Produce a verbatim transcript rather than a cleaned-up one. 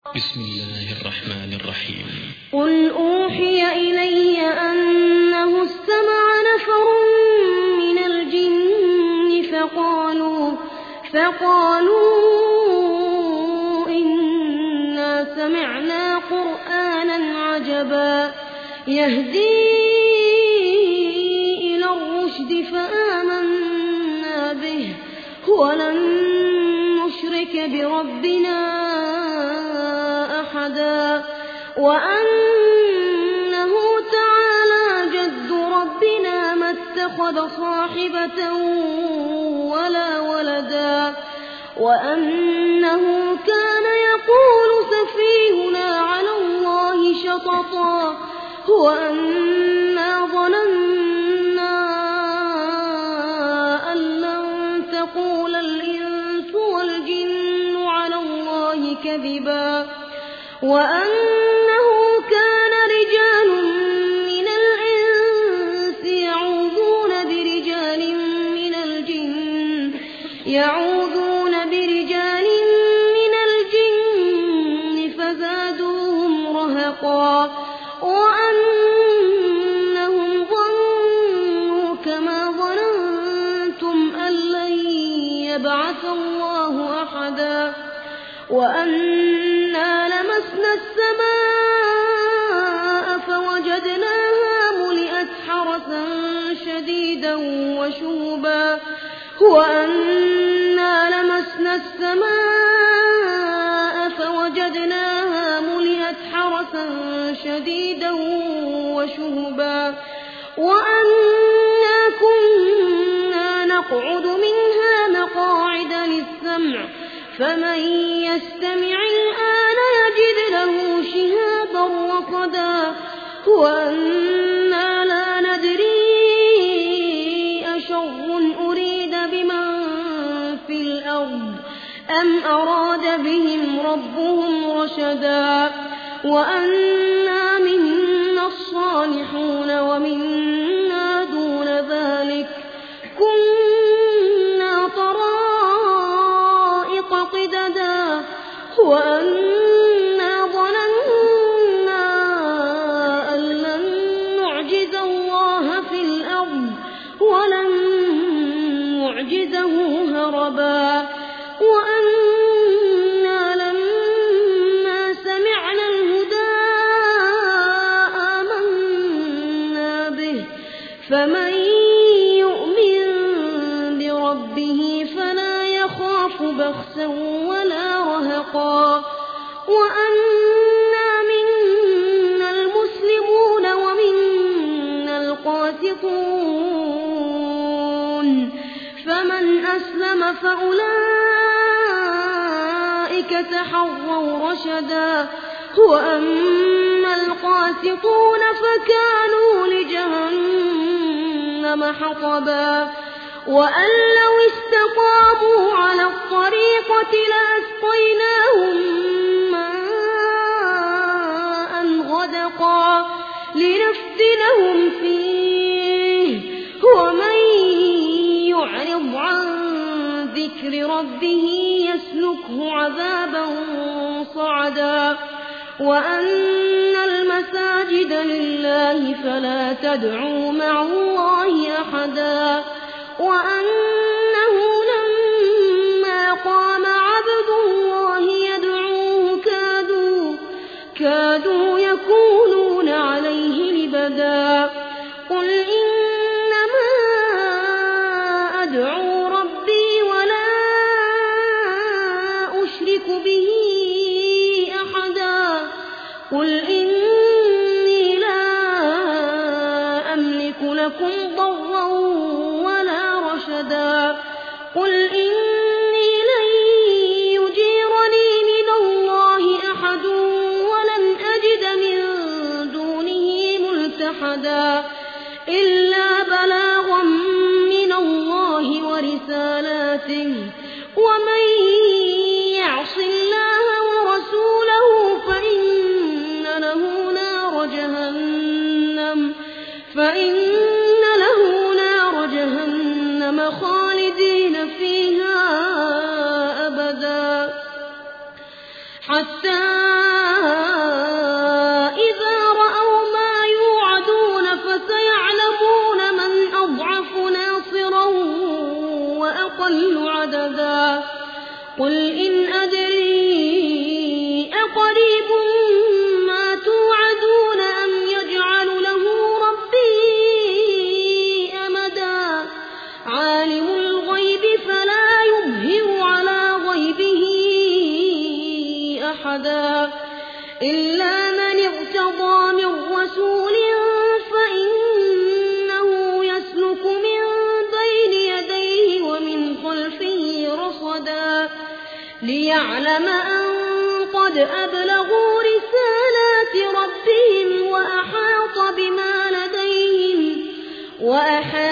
بسم الله الرحمن الرحيم. قل أوحي إلي أنه استمع نفر من الجن فقالوا, فقالوا إنا سمعنا قرآنا عجبا يهدي إلى الرشد فآمنا به ولن نشرك بربنا أحدا وأنه تعالى جد ربنا ما اتخذ صاحبة ولا ولدا وأنه كان يقول سفيهنا على الله شططا وأنا ظننا أن لن تقول الإنس والجن على الله كذبا وأنه كان رجال من الإنس يعوذون برجال من الجن يعوذون برجال من الجن فزادوهم رهقا وأنهم ظنوا كما ظننتم أن لن يبعث الله أحدا وأنا لمسنا السماء فوجدناها ملئت حرسا شديدا وشهبا وأنا لمسنا السماء فوجدناها ملئت حرسا شديدا وشهبا وأنا كنا نقعد منها مقاعد للسمع فمن يستمع الآن يجد له شهابا رصدا وأنا لا ندري أشر أريد بمن في الأرض أم أراد بهم ربهم رشدا وأنا منا الصالحون ومنا دون ذلك كنا طرائق قددا وأنا ظننا أن لن نعجز الله في الأرض ولن نعجزه هربا وأنا لما سمعنا الهدى آمنا به فمن يؤمن بربه فلا يخاف بخسا ولا رهقا وأنا منا المسلمون ومنا القاسطون فمن أسلم فأولئك تحروا رشدا وأما القاسطون فكانوا لجهنم حطبا وأن لو استقاموا على الطريقة لأسقيناهم ماء غدقا لنفتنهم فيه ومن يعرض عن ذكر ربه يسلكه عذابا صعدا وأن المساجد لله فلا تدعوا مع الله أحدا وأنه لما قام عبد الله يدعوه كادوا, كادوا يكونون عليه لبدا قل إنما أدعو ربي ولا أشرك به أحدا قل إني لا أملك لكم ضرا ولا رشدا قل إني لن يجيرني من الله أحد ولن أجد من دونه ملتحدا إلا بلاغا من الله ورسالاته ومن يعص الله ورسوله فإن له نار جهنم فإن له أحدا إلا من ارتضى من رسول فإنه يسلك من بين يديه ومن خلفه رصدا ليعلم أن قد أبلغوا رسالات ربهم وأحاط بما لديهم وأحاط